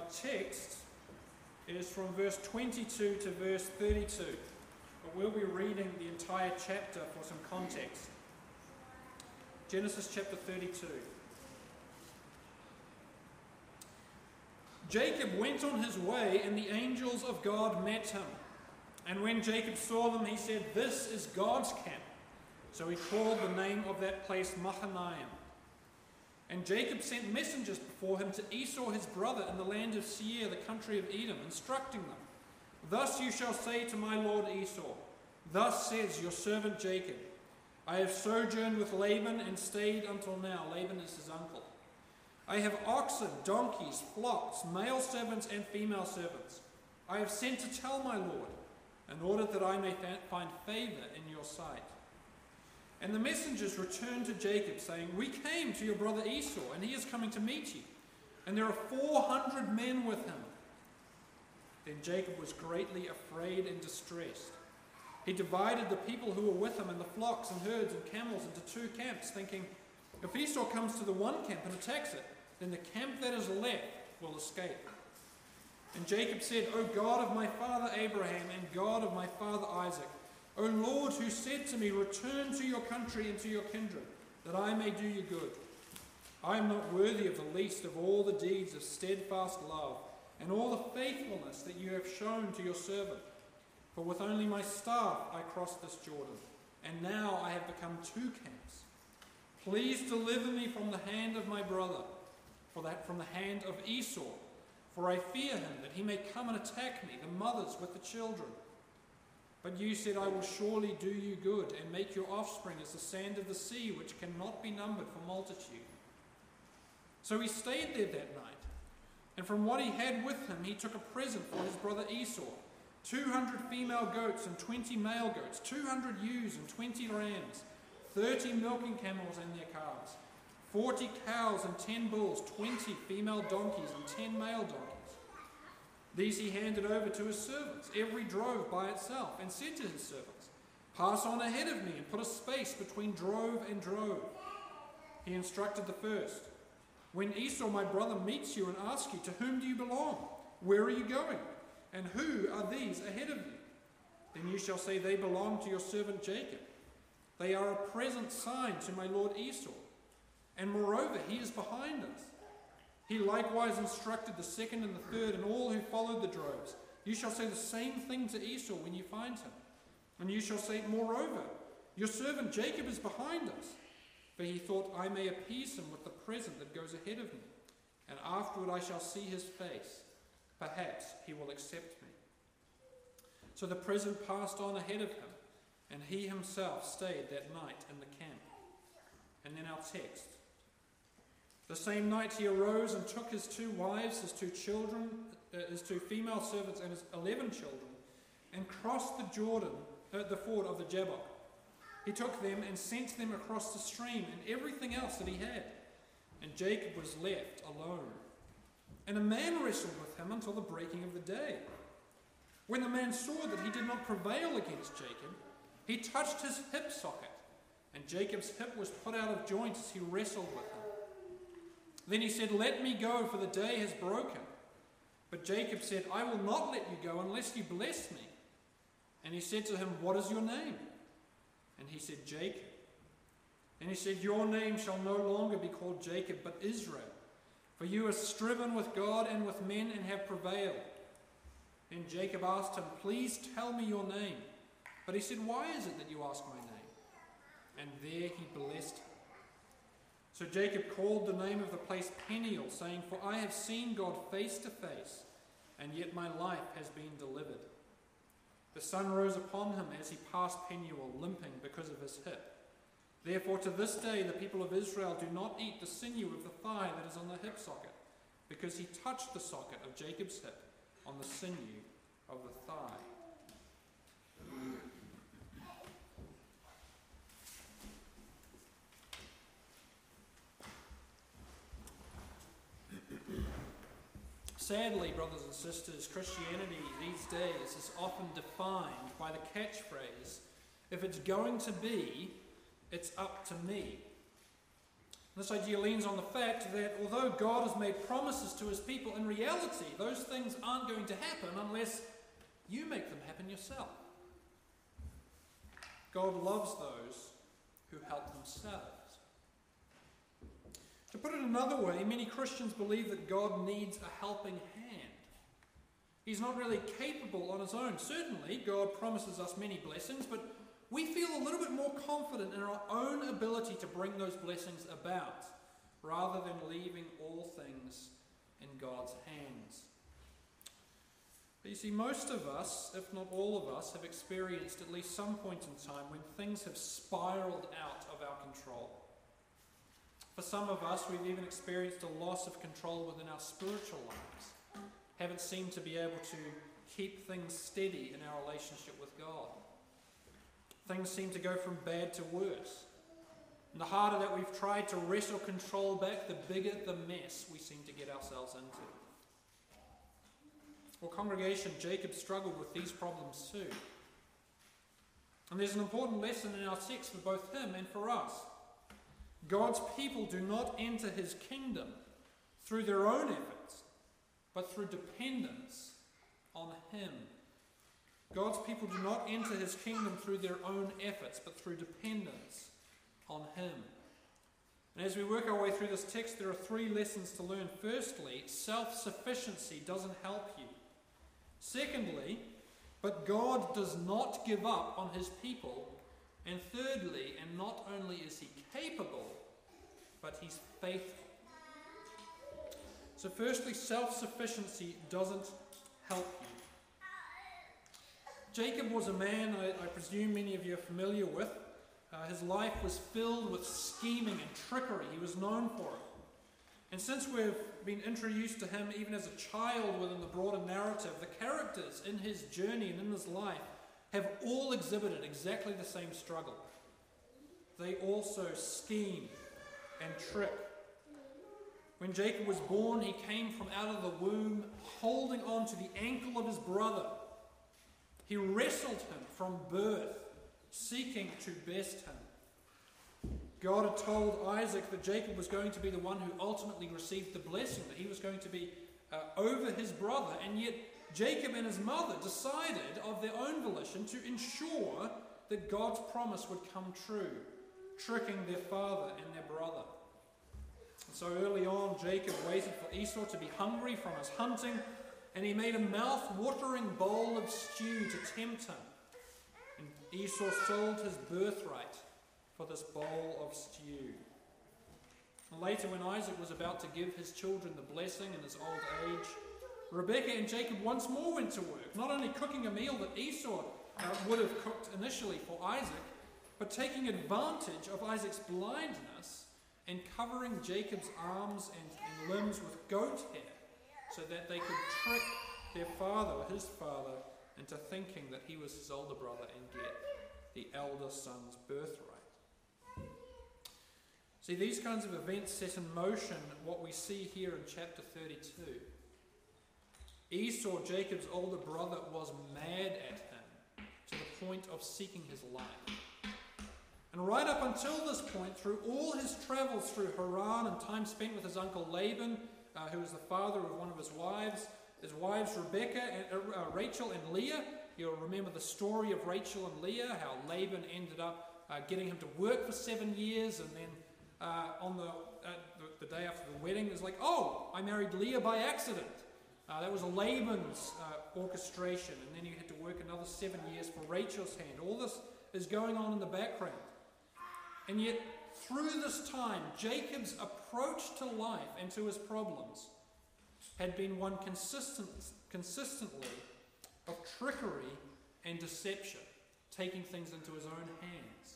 text is from verse 22 to verse 32, but we'll be reading the entire chapter for some context. Genesis chapter 32. Jacob went on his way, and the angels of God met him. And when Jacob saw them, he said, "This is God's camp." So he called the name of that place Mahanaim. And Jacob sent messengers before him to Esau his brother in the land of Seir, the country of Edom, instructing them, "Thus you shall say to my lord Esau, thus says your servant Jacob, I have sojourned with Laban and stayed until now." Laban is his uncle. "I have oxen, donkeys, flocks, male servants and female servants. I have sent to tell my lord, in order that I may find favor in your sight." And the messengers returned to Jacob, saying, "We came to your brother Esau, and he is coming to meet you, and there are 400 men with him." Then Jacob was greatly afraid and distressed. He divided the people who were with him and the flocks and herds and camels into two camps, thinking, "If Esau comes to the one camp and attacks it, then the camp that is left will escape." And Jacob said, "O God of my father Abraham and God of my father Isaac, O Lord, who said to me, 'Return to your country and to your kindred, that I may do you good.' I am not worthy of the least of all the deeds of steadfast love and all the faithfulness that you have shown to your servant. For with only my staff I crossed this Jordan, and now I have become two camps. Please deliver me from the hand of my brother, from the hand of Esau, for I fear him, that he may come and attack me, the mothers with the children. But you said, I will surely do you good, and make your offspring as the sand of the sea, which cannot be numbered for multitude." So he stayed there that night, and from what he had with him he took a present for his brother Esau, 200 female goats and 20 male goats, 200 ewes and 20 rams, 30 milking camels and their calves, 40 cows and 10 bulls, 20 female donkeys and 10 male donkeys. These he handed over to his servants, every drove by itself, and said to his servants, "Pass on ahead of me and put a space between drove and drove." He instructed the first, "When Esau my brother meets you and asks you, 'To whom do you belong? Where are you going? And who are these ahead of you?' Then you shall say, 'They belong to your servant Jacob. They are a present sign to my lord Esau. And moreover, he is behind us.' He likewise instructed the second and the third and all who followed the droves. You shall say the same thing to Esau when you find him. And you shall say, 'Moreover, your servant Jacob is behind us.' For he thought, I may appease him with the present that goes ahead of me, and afterward I shall see his face. Perhaps he will accept me." So the present passed on ahead of him, and he himself stayed that night in the camp. And then our text. "The same night he arose and took his 2 wives, his 2 children, his 2 female servants, and his 11 children, and crossed the Jordan, the ford of the Jabbok. He took them and sent them across the stream and everything else that he had. And Jacob was left alone. And a man wrestled with him until the breaking of the day. When the man saw that he did not prevail against Jacob, he touched his hip socket, and Jacob's hip was put out of joint as he wrestled with him. Then he said, 'Let me go, for the day has broken.' But Jacob said, 'I will not let you go unless you bless me.' And he said to him, 'What is your name?' And he said, 'Jacob.' And he said, 'Your name shall no longer be called Jacob, but Israel, for you have striven with God and with men and have prevailed.' Then Jacob asked him, 'Please tell me your name.' But he said, 'Why is it that you ask my name?' And there he blessed him. So Jacob called the name of the place Peniel, saying, 'For I have seen God face to face, and yet my life has been delivered.' The sun rose upon him as he passed Peniel, limping because of his hip. Therefore to this day the people of Israel do not eat the sinew of the thigh that is on the hip socket, because he touched the socket of Jacob's hip on the sinew of the thigh." Sadly, brothers and sisters, Christianity these days is often defined by the catchphrase, "If it's going to be, it's up to me." This idea leans on the fact that although God has made promises to his people, in reality, those things aren't going to happen unless you make them happen yourself. God loves those who help themselves. To put it another way, many Christians believe that God needs a helping hand. He's not really capable on his own. Certainly, God promises us many blessings, but we feel a little bit more confident in our own ability to bring those blessings about, rather than leaving all things in God's hands. But you see, most of us, if not all of us, have experienced at least some point in time when things have spiraled out of our control. For some of us, we've even experienced a loss of control within our spiritual lives. Haven't seemed to be able to keep things steady in our relationship with God. Things seem to go from bad to worse. And the harder that we've tried to wrestle control back, the bigger the mess we seem to get ourselves into. Well, congregation, Jacob struggled with these problems too. And there's an important lesson in our text for both him and for us. God's people do not enter his kingdom through their own efforts, but through dependence on him. God's people do not enter his kingdom through their own efforts, but through dependence on him. And as we work our way through this text, there are three lessons to learn. Firstly, self-sufficiency doesn't help you. Secondly, but God does not give up on his people. And thirdly, and not only is he capable, but he's faithful. So firstly, self-sufficiency doesn't help you. Jacob was a man I presume many of you are familiar with. His life was filled with scheming and trickery. He was known for it. And since we've been introduced to him even as a child within the broader narrative, the characters in his journey and in his life have all exhibited exactly the same struggle. They also scheme and trick. When Jacob was born, he came from out of the womb holding on to the ankle of his brother. He wrestled him from birth, seeking to best him. God had told Isaac that Jacob was going to be the one who ultimately received the blessing, that he was going to be over his brother, and yet Jacob and his mother decided of their own volition to ensure that God's promise would come true, tricking their father and their brother. And so early on, Jacob waited for Esau to be hungry from his hunting, and he made a mouth-watering bowl of stew to tempt him. And Esau sold his birthright for this bowl of stew. And later, when Isaac was about to give his children the blessing in his old age, Rebekah and Jacob once more went to work, not only cooking a meal that Esau would have cooked initially for Isaac, but taking advantage of Isaac's blindness and covering Jacob's arms and limbs with goat hair, so that they could trick their father, or his father, into thinking that he was his older brother and get the elder son's birthright. See, these kinds of events set in motion what we see here in chapter 32. Esau, Jacob's older brother, was mad at him to the point of seeking his life. And right up until this point, through all his travels through Haran and time spent with his uncle Laban, who was the father of one of his wives Rebekah, and, Rachel and Leah. You'll remember the story of Rachel and Leah, how Laban ended up getting him to work for 7 years, and then on the day after the wedding, it's like, oh, I married Leah by accident. That was Laban's orchestration, and then you had to work another 7 years for Rachel's hand. All this is going on in the background. And yet, through this time, Jacob's approach to life and to his problems had been one consistently of trickery and deception, taking things into his own hands.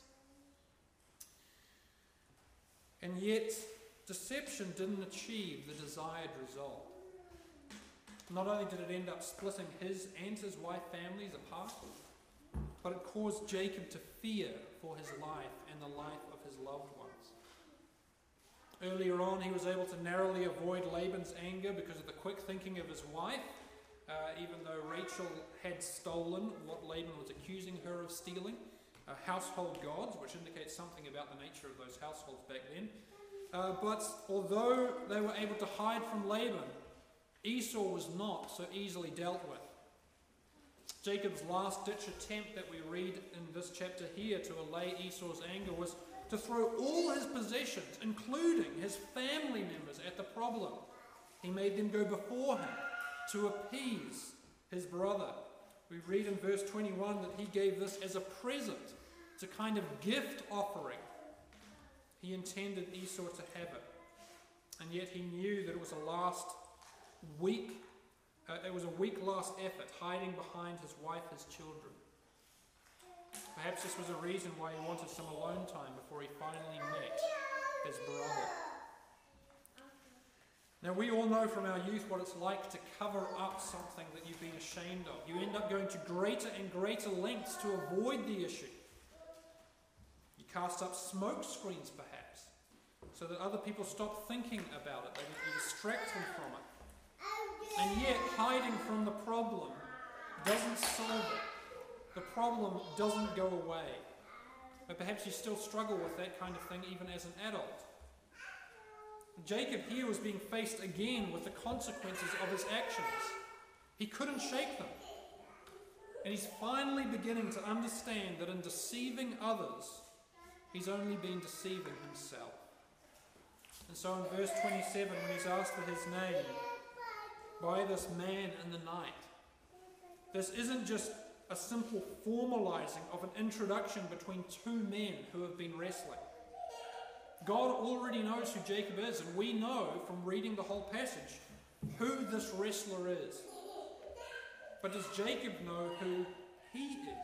And yet, deception didn't achieve the desired result. Not only did it end up splitting his and his wife families apart, but it caused Jacob to fear for his life and the life of his loved ones. Earlier on, he was able to narrowly avoid Laban's anger because of the quick thinking of his wife, even though Rachel had stolen what Laban was accusing her of stealing, household gods, which indicates something about the nature of those households back then. But although they were able to hide from Laban, Esau was not so easily dealt with. Jacob's last-ditch attempt that we read in this chapter here to allay Esau's anger was to throw all his possessions, including his family members, at the problem. He made them go before him to appease his brother. We read in verse 21 that he gave this as a present. It's a kind of gift offering. He intended Esau to have it. And yet he knew that it was a weak last effort, hiding behind his wife, his children. Perhaps this was a reason why he wanted some alone time before he finally met his brother. Now, we all know from our youth what it's like to cover up something that you've been ashamed of. You end up going to greater and greater lengths to avoid the issue. You cast up smoke screens, perhaps, so that other people stop thinking about it. You distract them from it. And yet, hiding from the problem doesn't solve it. The problem doesn't go away. But perhaps you still struggle with that kind of thing even as an adult. Jacob here was being faced again with the consequences of his actions. He couldn't shake them. And he's finally beginning to understand that in deceiving others, he's only been deceiving himself. And so in verse 27, when he's asked for his name by this man in the night, this isn't just a simple formalizing of an introduction between two men who have been wrestling. God already knows who Jacob is, and we know from reading the whole passage who this wrestler is. But does Jacob know who he is?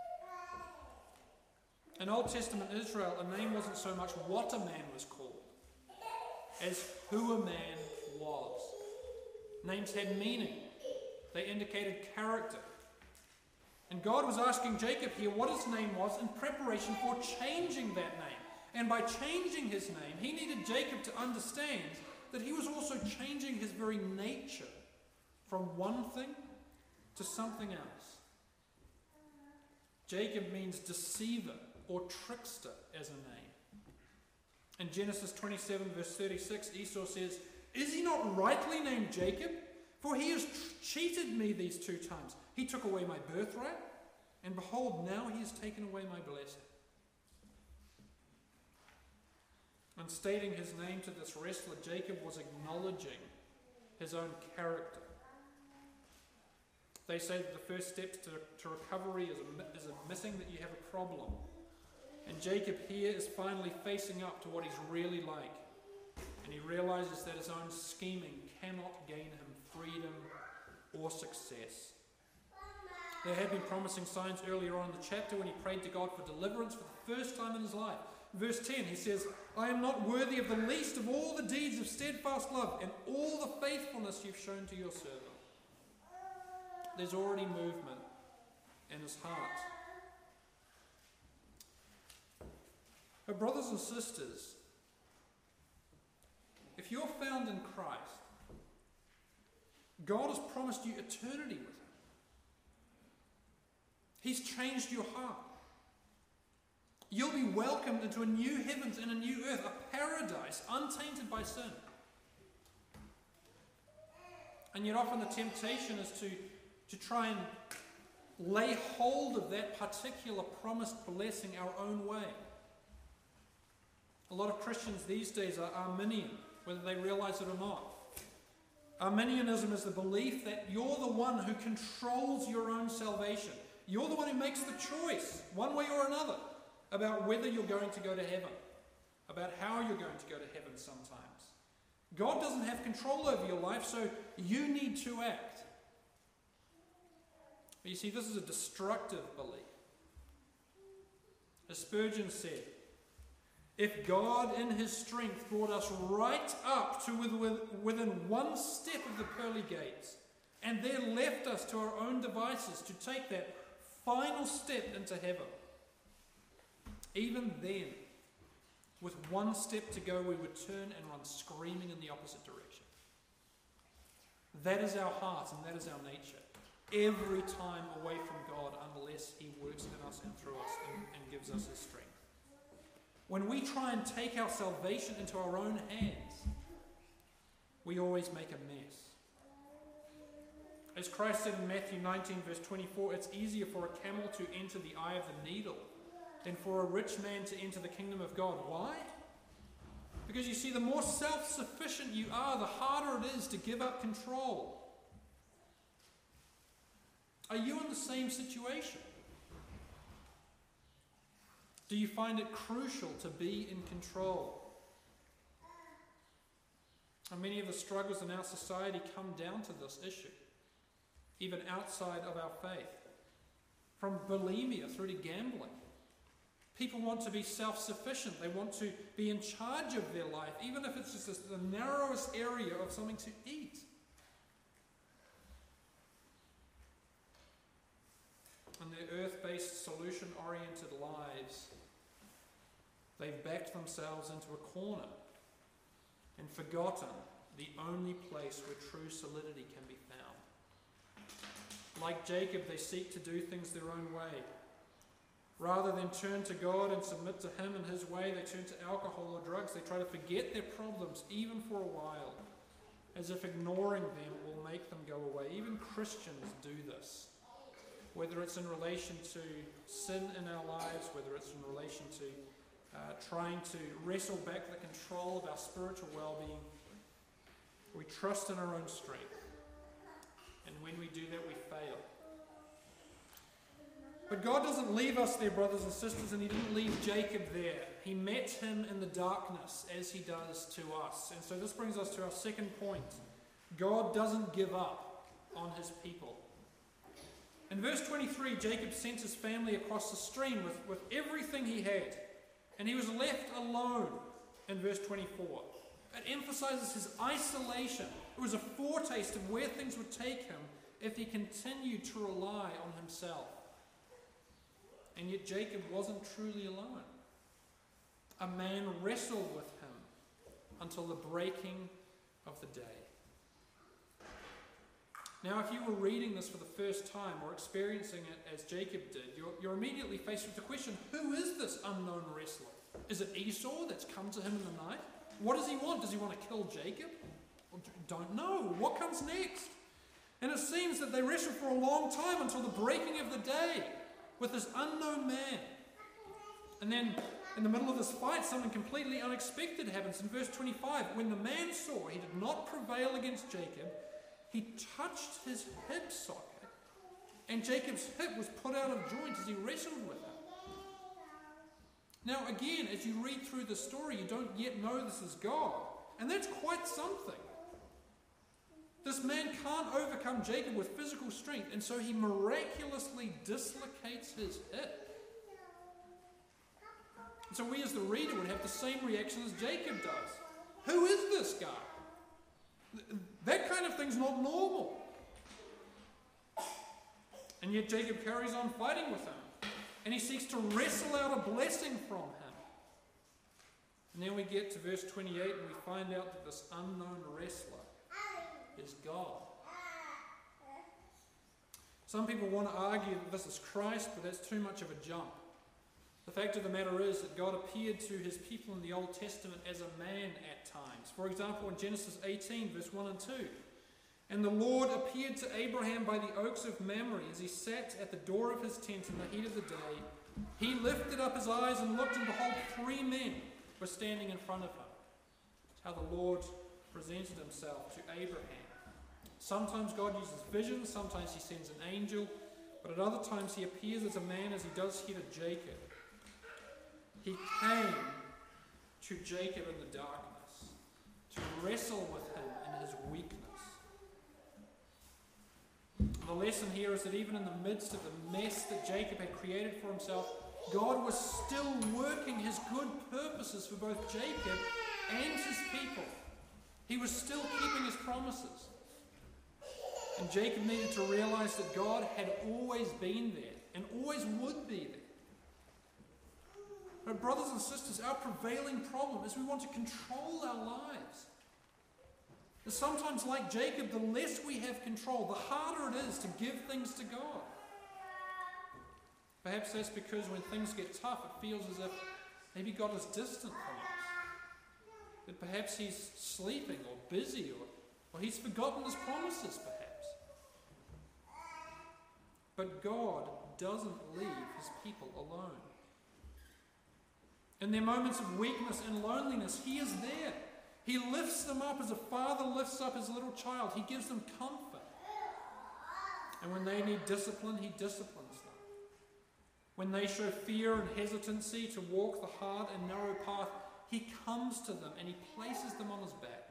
In Old Testament Israel, a name wasn't so much what a man was called as who a man was. Names had meaning. They indicated character. And God was asking Jacob here what his name was in preparation for changing that name. And by changing his name, he needed Jacob to understand that he was also changing his very nature from one thing to something else. Jacob means deceiver or trickster as a name. In Genesis 27 verse 36, Esau says, "Is he not rightly named Jacob? For he has cheated me these 2 times. He took away my birthright, and behold, now he has taken away my blessing." In stating his name to this wrestler, Jacob was acknowledging his own character. They say that the first step to recovery is admitting that you have a problem. And Jacob here is finally facing up to what he's really like. And he realizes that his own scheming cannot gain him freedom or success. There had been promising signs earlier on in the chapter when he prayed to God for deliverance for the first time in his life. Verse 10, he says, "I am not worthy of the least of all the deeds of steadfast love and all the faithfulness you've shown to your servant." There's already movement in his heart. But brothers and sisters, if you're found in Christ, God has promised you eternity with him. He's changed your heart. You'll be welcomed into a new heavens and a new earth, a paradise untainted by sin. And yet often the temptation is to try and lay hold of that particular promised blessing our own way. A lot of Christians these days are Arminian, whether they realize it or not. Arminianism is the belief that you're the one who controls your own salvation. You're the one who makes the choice, one way or another, about whether you're going to go to heaven, about how you're going to go to heaven sometimes. God doesn't have control over your life, so you need to act. But you see, this is a destructive belief. As Spurgeon said, "If God in his strength brought us right up to within one step of the pearly gates, and there left us to our own devices to take that final step into heaven, even then, with one step to go, we would turn and run screaming in the opposite direction." That is our heart and that is our nature. Every time away from God unless he works in us and through us and gives us his strength. when we try and take our salvation into our own hands, we always make a mess. As Christ said in Matthew 19, verse 24, it's easier for a camel to enter the eye of the needle than for a rich man to enter the kingdom of God. Why? Because you see, the more self-sufficient you are, the harder it is to give up control. Are you in the same situation? Do you find it crucial to be in control? And many of the struggles in our society come down to this issue, even outside of our faith. From bulimia through to gambling. People want to be self-sufficient. They want to be in charge of their life, even if it's just the narrowest area of something to eat. In their earth-based, solution-oriented lives, they've backed themselves into a corner and forgotten the only place where true solidity can be found. Like Jacob, they seek to do things their own way. Rather than turn to God and submit to Him and His way, they turn to alcohol or drugs. They try to forget their problems, even for a while, as if ignoring them will make them go away. Even Christians do this. Whether it's in relation to sin in our lives, whether it's in relation to trying to wrestle back the control of our spiritual well-being, we trust in our own strength. And when we do that, we fail. But God doesn't leave us there, brothers and sisters, and He didn't leave Jacob there. He met him in the darkness as He does to us. And so this brings us to our second point. God doesn't give up on His people. In verse 23, Jacob sent his family across the stream with everything he had, and he was left alone in verse 24. It emphasizes his isolation. It was a foretaste of where things would take him if he continued to rely on himself. And yet Jacob wasn't truly alone. A man wrestled with him until the breaking of the day. Now, if you were reading this for the first time or experiencing it as Jacob did, you're immediately faced with the question, who is this unknown wrestler? Is it Esau that's come to him in the night? What does he want? Does he want to kill Jacob? Don't know. What comes next? And it seems that they wrestle for a long time until the breaking of the day with this unknown man. And then in the middle of this fight, something completely unexpected happens. In verse 25, when the man saw he did not prevail against Jacob, he touched his hip socket, and Jacob's hip was put out of joint as he wrestled with him. Now again, as you read through the story, you don't yet know this is God. And that's quite something. This man can't overcome Jacob with physical strength, and so he miraculously dislocates his hip. And so we as the reader would have the same reaction as Jacob does. Who is this guy? That kind of thing's not normal. And yet Jacob carries on fighting with him. And he seeks to wrestle out a blessing from him. And then we get to verse 28 and we find out that this unknown wrestler is God. Some people want to argue that this is Christ, but that's too much of a jump. The fact of the matter is that God appeared to His people in the Old Testament as a man at times. For example, in Genesis 18, verse 1 and 2. And the Lord appeared to Abraham by the oaks of Mamre as he sat at the door of his tent in the heat of the day. He lifted up his eyes and looked, and behold, 3 men were standing in front of him. That's how the Lord presented Himself to Abraham. Sometimes God uses visions, sometimes He sends an angel, but at other times He appears as a man, as He does here to Jacob. He came to Jacob in the darkness to wrestle with him in his weakness. The lesson here is that even in the midst of the mess that Jacob had created for himself, God was still working His good purposes for both Jacob and his people. He was still keeping His promises. And Jacob needed to realize that God had always been there and always would be there. But brothers and sisters, our prevailing problem is we want to control our lives. And sometimes, like Jacob, the less we have control, the harder it is to give things to God. Perhaps that's because when things get tough, it feels as if Maybe God is distant from us. That perhaps he's sleeping or busy or he's forgotten his promises perhaps. But God doesn't leave his people alone. In their moments of weakness and loneliness, he is there. He lifts them up as a father lifts up his little child. He gives them comfort. And when they need discipline, he disciplines them. When they show fear and hesitancy to walk the hard and narrow path, he comes to them and he places them on his back.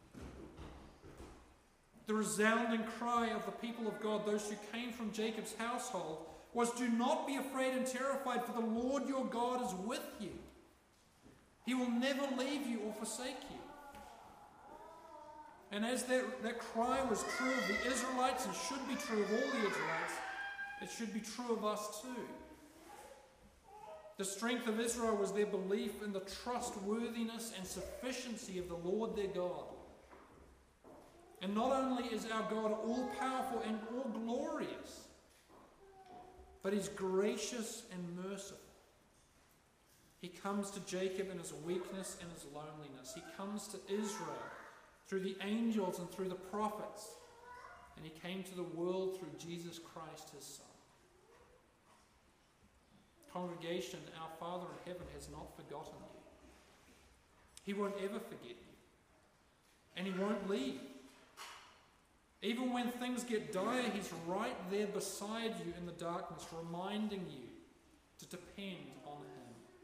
The resounding cry of the people of God, those who came from Jacob's household, was, "Do not be afraid and terrified, for the Lord your God is with you. He will never leave you or forsake you." And as that cry was true of the Israelites and should be true of all the Israelites, it should be true of us too. The strength of Israel was their belief in the trustworthiness and sufficiency of the Lord their God. And not only is our God all-powerful and all-glorious, but he's gracious and merciful. He comes to Jacob in his weakness and his loneliness. He comes to Israel through the angels and through the prophets. And he came to the world through Jesus Christ, his Son. Congregation, our Father in heaven has not forgotten you. He won't ever forget you. And he won't leave. Even when things get dire, he's right there beside you in the darkness, reminding you to depend on him.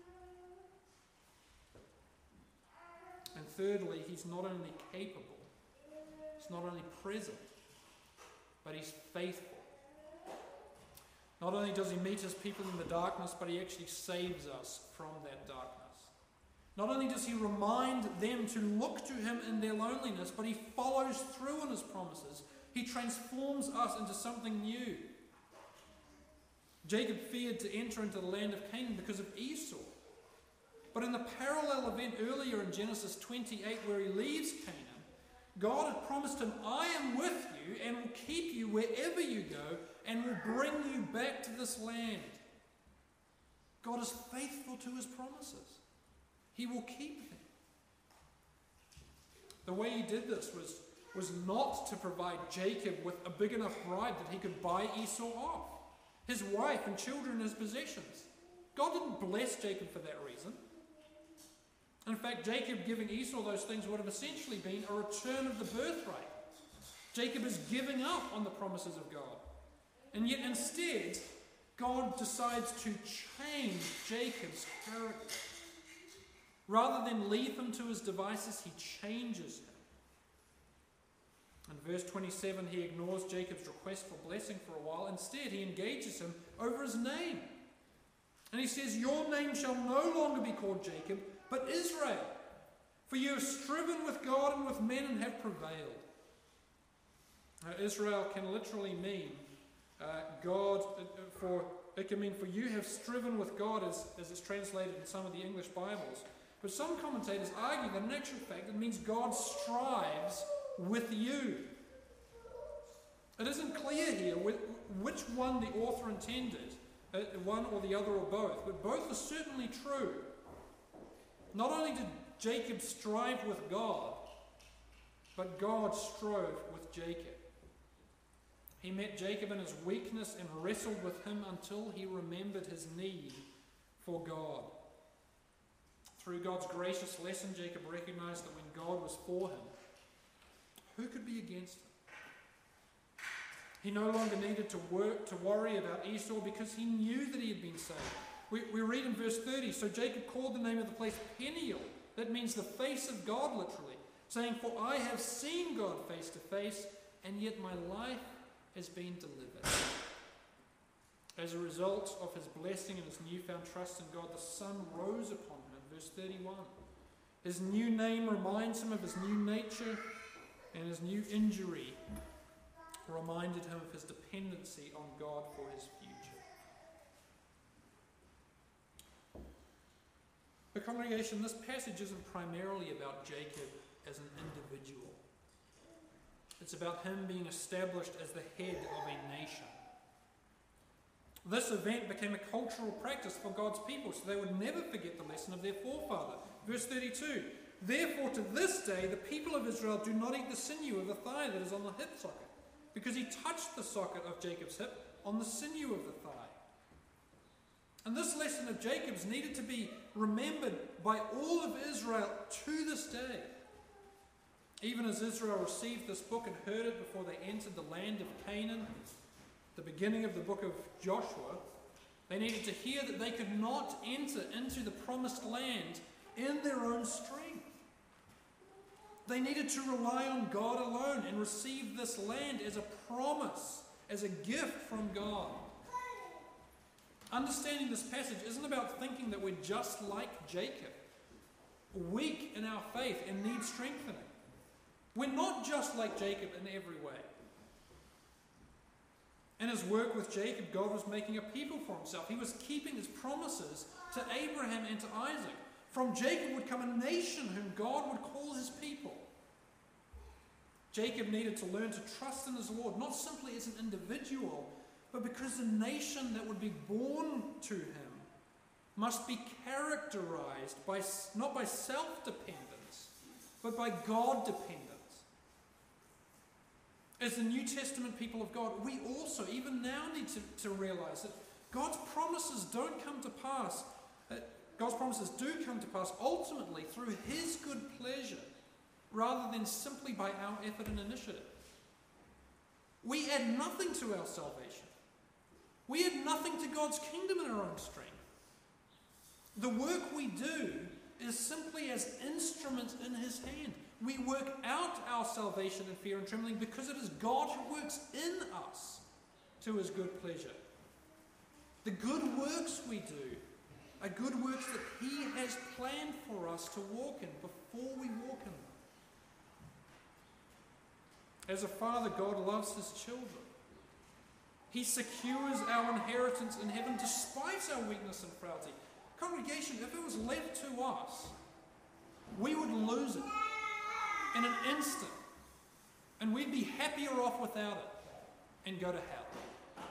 And thirdly, he's not only capable, he's not only present, but he's faithful. Not only does he meet his people in the darkness, but he actually saves us from that darkness. Not only does he remind them to look to him in their loneliness, but he follows through on his promises. He transforms us into something new. Jacob feared to enter into the land of Canaan because of Esau. But in the parallel event earlier in Genesis 28 where he leaves Canaan, God had promised him, "I am with you and will keep you wherever you go and will bring you back to this land." God is faithful to his promises. He will keep them. The way he did this was not to provide Jacob with a big enough bribe that he could buy Esau off, his wife and children and his possessions. God didn't bless Jacob for that reason. In fact, Jacob giving Esau those things would have essentially been a return of the birthright. Jacob is giving up on the promises of God. And yet instead, God decides to change Jacob's character. Rather than leave him to his devices, he changes him. In verse 27, he ignores Jacob's request for blessing for a while. Instead, he engages him over his name. And he says, "Your name shall no longer be called Jacob, but Israel. For you have striven with God and with men and have prevailed." Now, Israel can literally mean it can mean for you have striven with God, as it's translated in some of the English Bibles. But some commentators argue that in actual fact it means God strives with you. It isn't clear here which one the author intended, one or the other or both, but both are certainly true. Not only did Jacob strive with God, but God strove with Jacob. He met Jacob in his weakness and wrestled with him until he remembered his need for God. Through God's gracious lesson, Jacob recognized that when God was for him, who could be against him? He no longer needed to worry about Esau because he knew that he had been saved. We read in verse 30, "So Jacob called the name of the place Peniel." That means the face of God, literally. Saying, "For I have seen God face to face, and yet my life has been delivered." As a result of his blessing and his newfound trust in God, the sun rose upon him in verse 31. His new name reminds him of his new nature, and his new injury reminded him of his dependency on God for his future. The congregation, this passage isn't primarily about Jacob as an individual. It's about him being established as the head of a nation. This event became a cultural practice for God's people, so they would never forget the lesson of their forefather. Verse 32, therefore to this day the people of Israel do not eat the sinew of the thigh that is on the hip socket, because he touched the socket of Jacob's hip on the sinew of the thigh. And this lesson of Jacob's needed to be remembered by all of Israel to this day. Even as Israel received this book and heard it before they entered the land of Canaan, the beginning of the book of Joshua, they needed to hear that they could not enter into the promised land in their own strength. They needed to rely on God alone and receive this land as a promise, as a gift from God. Understanding this passage isn't about thinking that we're just like Jacob, weak in our faith and need strengthening. We're not just like Jacob in every way. In his work with Jacob, God was making a people for himself. He was keeping his promises to Abraham and to Isaac. From Jacob would come a nation whom God would call his people. Jacob needed to learn to trust in his Lord, not simply as an individual, but because the nation that would be born to him must be characterized by not by self-dependence, but by God-dependence. As the New Testament people of God, we also, even now, need to realize that God's promises don't come to pass. God's promises do come to pass ultimately through his good pleasure, rather than simply by our effort and initiative. We add nothing to our salvation. We add nothing to God's kingdom in our own strength. The work we do is simply as instruments in his hand. We work out our salvation in fear and trembling because it is God who works in us to his good pleasure. The good works we do are good works that he has planned for us to walk in before we walk in them. As a father, God loves his children. He secures our inheritance in heaven despite our weakness and frailty. Congregation, if it was left to us, we would lose it in an instant, and we'd be happier off without it and go to hell.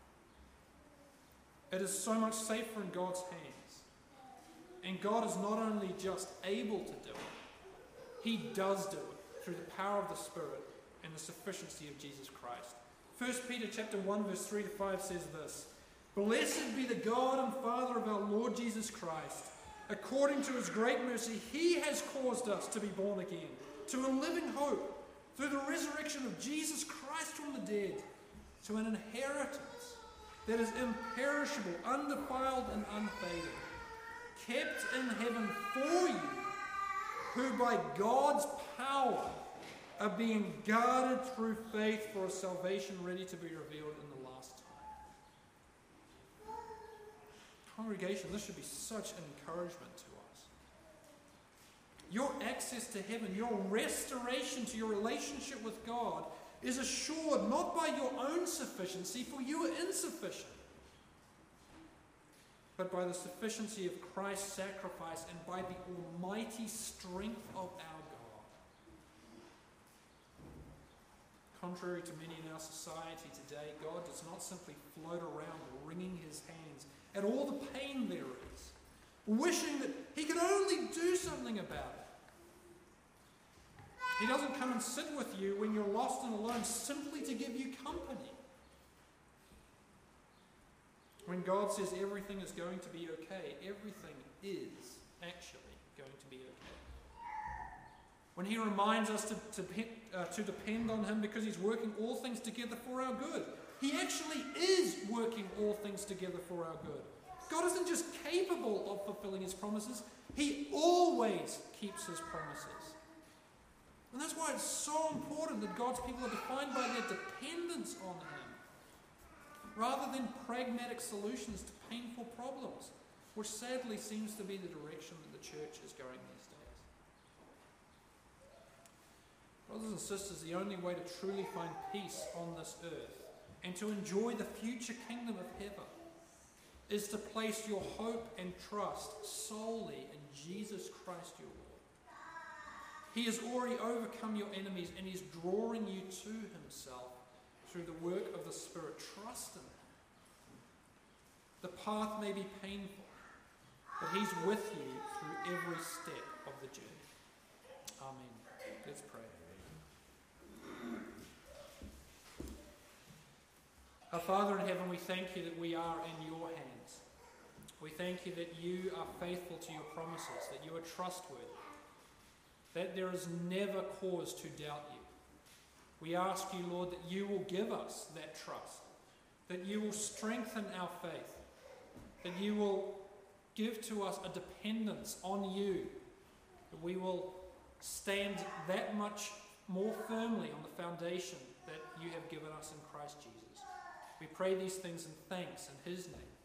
It is so much safer in God's hands. And God is not only just able to do it, he does do it through the power of the Spirit and the sufficiency of Jesus Christ. 1 Peter chapter 1 verse 3 to 5 says this, blessed be the God and Father of our Lord Jesus Christ. According to his great mercy, he has caused us to be born again to a living hope through the resurrection of Jesus Christ from the dead, to an inheritance that is imperishable, undefiled and unfading, kept in heaven for you, who by God's power are being guarded through faith for a salvation ready to be revealed in the last time. Congregation, this should be such an encouragement to us. Your access to heaven, your restoration to your relationship with God is assured not by your own sufficiency, for you are insufficient, but by the sufficiency of Christ's sacrifice and by the almighty strength of our God. Contrary to many in our society today, God does not simply float around wringing his hands at all the pain there is, wishing that he could only do something about it. He doesn't come and sit with you when you're lost and alone simply to give you company. When God says everything is going to be okay, everything is actually going to be okay. When he reminds us to depend on him because he's working all things together for our good, he actually is working all things together for our good. God isn't just capable of fulfilling his promises, he always keeps his promises. And that's why it's so important that God's people are defined by their dependence on him, rather than pragmatic solutions to painful problems, which sadly seems to be the direction that the church is going these days. Brothers and sisters, the only way to truly find peace on this earth and to enjoy the future kingdom of heaven is to place your hope and trust solely in Jesus Christ your Lord. He has already overcome your enemies and he's drawing you to himself through the work of the Spirit. Trust in him. The path may be painful, but He's with you through every step of the journey. Amen. Let's pray. Our Father in heaven, we thank you that we are in your hands. We thank you that you are faithful to your promises, that you are trustworthy, that there is never cause to doubt you. We ask you, Lord, that you will give us that trust, that you will strengthen our faith, that you will give to us a dependence on you, that we will stand that much more firmly on the foundation that you have given us in Christ Jesus. We pray these things in thanks in his name.